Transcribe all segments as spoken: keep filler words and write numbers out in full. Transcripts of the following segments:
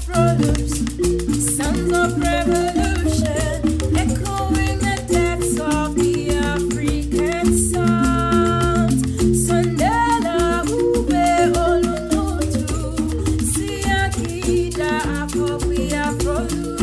Afro loops, sons of revolution, echoing the depths of the African sounds. Sondela ube olunutu, siakida akobi Afro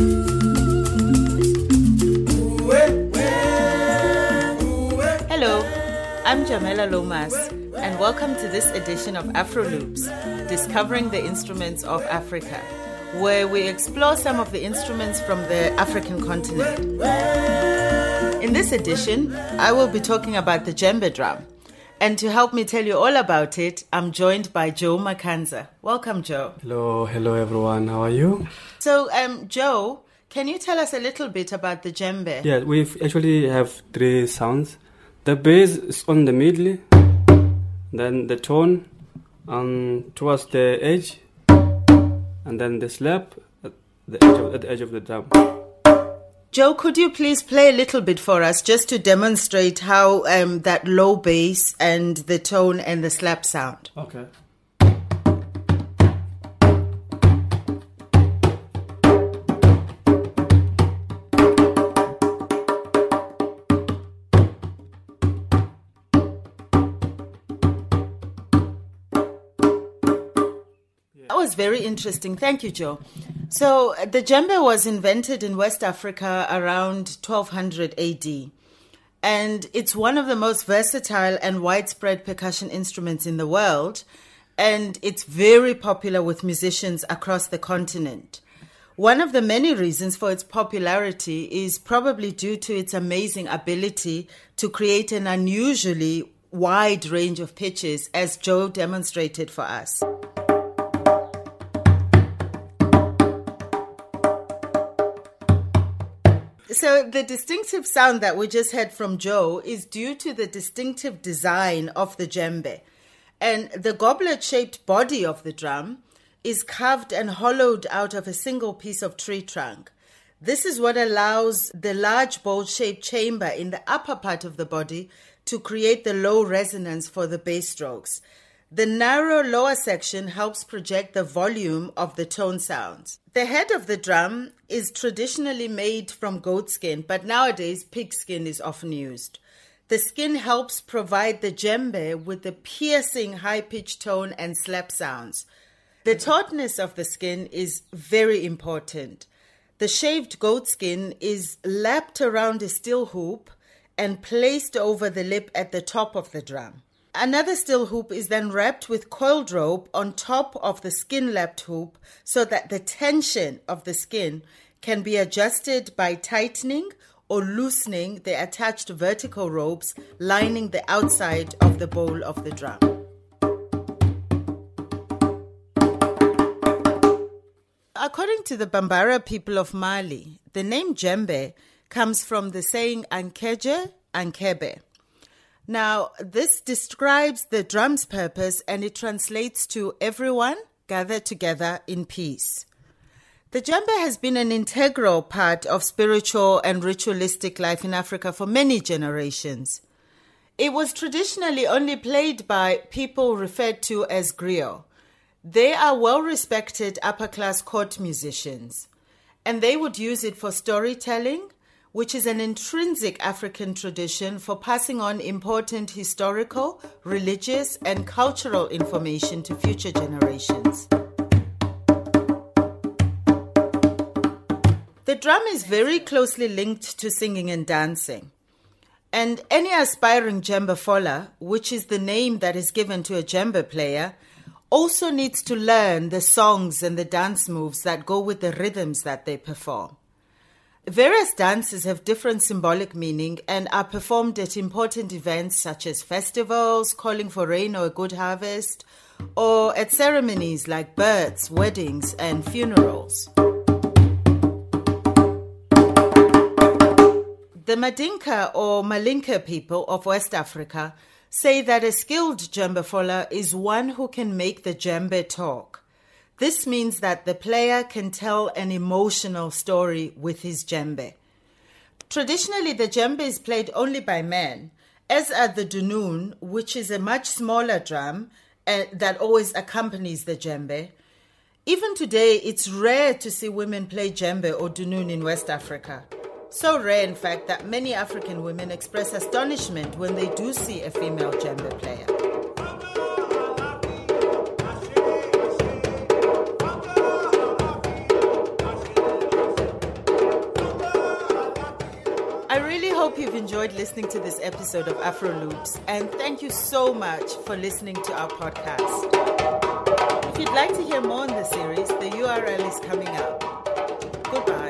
loops. Hello, I'm Jamela Lomas, and welcome to this edition of Afro Loops, Discovering the Instruments of Africa, where we explore some of the instruments from the African continent. In this edition, I will be talking about the djembe drum. And to help me tell you all about it, I'm joined by Joe Makanza. Welcome, Joe. Hello, hello everyone. How are you? So, um, Joe, can you tell us a little bit about the djembe? Yeah, we actually have three sounds. The bass is on the middle, then the tone um, towards the edge, and then the slap at the edge of, at the edge of the drum. Joe, could you please play a little bit for us just to demonstrate how um, that low bass and the tone and the slap sound? Okay. That was very interesting. Thank you, Joe. So the djembe was invented in West Africa around twelve hundred A D. And it's one of the most versatile and widespread percussion instruments in the world. And it's very popular with musicians across the continent. One of the many reasons for its popularity is probably due to its amazing ability to create an unusually wide range of pitches, as Joe demonstrated for us. So the distinctive sound that we just heard from Joe is due to the distinctive design of the djembe. And the goblet-shaped body of the drum is carved and hollowed out of a single piece of tree trunk. This is what allows the large bowl-shaped chamber in the upper part of the body to create the low resonance for the bass strokes. The narrow lower section helps project the volume of the tone sounds. The head of the drum is traditionally made from goat skin, but nowadays pig skin is often used. The skin helps provide the djembe with the piercing high-pitched tone and slap sounds. The tautness of the skin is very important. The shaved goat skin is lapped around a steel hoop and placed over the lip at the top of the drum. Another steel hoop is then wrapped with coiled rope on top of the skin-lapped hoop so that the tension of the skin can be adjusted by tightening or loosening the attached vertical ropes lining the outside of the bowl of the drum. According to the Bambara people of Mali, the name djembe comes from the saying ankeje, ankebe. Now, this describes the drum's purpose and it translates to everyone gathered together in peace. The djembe has been an integral part of spiritual and ritualistic life in Africa for many generations. It was traditionally only played by people referred to as griot. They are well-respected upper-class court musicians, and they would use it for storytelling, which is an intrinsic African tradition for passing on important historical, religious, and cultural information to future generations. The drum is very closely linked to singing and dancing. And any aspiring djembe fola, which is the name that is given to a djembe player, also needs to learn the songs and the dance moves that go with the rhythms that they perform. Various dances have different symbolic meaning and are performed at important events such as festivals, calling for rain or a good harvest, or at ceremonies like births, weddings, and funerals. The Madinka or Malinka people of West Africa say that a skilled djembe fola is one who can make the djembe talk. This means that the player can tell an emotional story with his djembe. Traditionally, the djembe is played only by men, as are the dunoon, which is a much smaller drum uh, that always accompanies the djembe. Even today, it's rare to see women play djembe or dunoon in West Africa. So rare, in fact, that many African women express astonishment when they do see a female djembe player. I really hope you've enjoyed listening to this episode of Afro Loops, and thank you so much for listening to our podcast. If you'd like to hear more in the series, the U R L is coming up. Goodbye.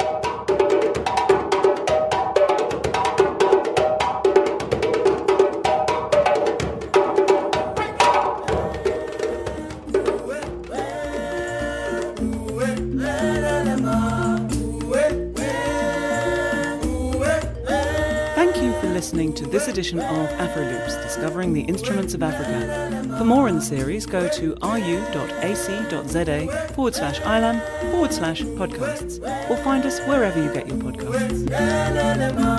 Listening to this edition of Afro Loops, Discovering the Instruments of Africa. For more in the series, go to ru.ac.za forward slash ilam forward slash podcasts, or find us wherever you get your podcasts.